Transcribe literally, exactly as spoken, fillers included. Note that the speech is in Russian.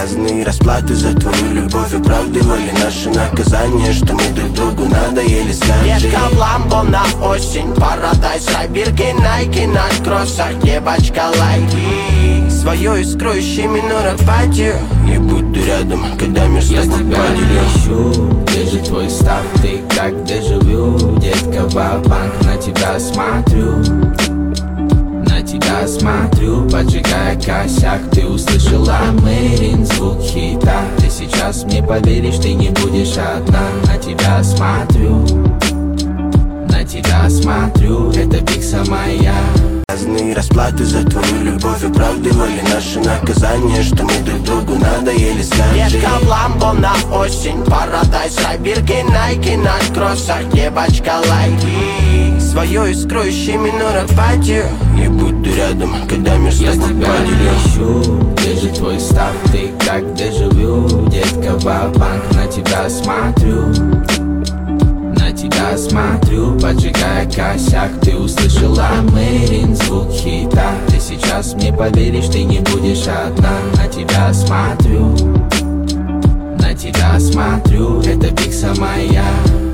Разные расплаты за твою любовь, оправдывали наше наказание, что мы друг другу надоели, скажи. Детка в ламбо на осень, Парадайз, Райбирки, Найки, на кроссах, девочка лайки. Свою искру ищи, минор апатию, и буду рядом, когда мир с тобой поделю. Я тебя ищу, где же твой став, ты как дежавю. Детка ва-банк, на тебя смотрю, на тебя смотрю, поджигая косяк. Ты услышала Мэрин, звук хита. Ты сейчас мне поверишь, ты не будешь одна. На тебя смотрю, на тебя смотрю, это пикса моя. Разные расплаты за твою любовь, оправдывали наше наказание, что мы друг другу надоели, скажи. Детка в ламбо на осень, Парадайз, Райбирки, Найки, на кроссах, девочка лайки. Свою искру ищи, минор апатию, и буду рядом, когда мир с Я тобой тебя поделю. ищу, где же твой став, ты как дежавю. Детка ва-банк, на тебя смотрю, на тебя смотрю, поджигая косяк. Ты услышала Мэрин, звук хита. Ты сейчас мне поверишь, ты не будешь одна. На тебя смотрю, на тебя смотрю, это пикса моя.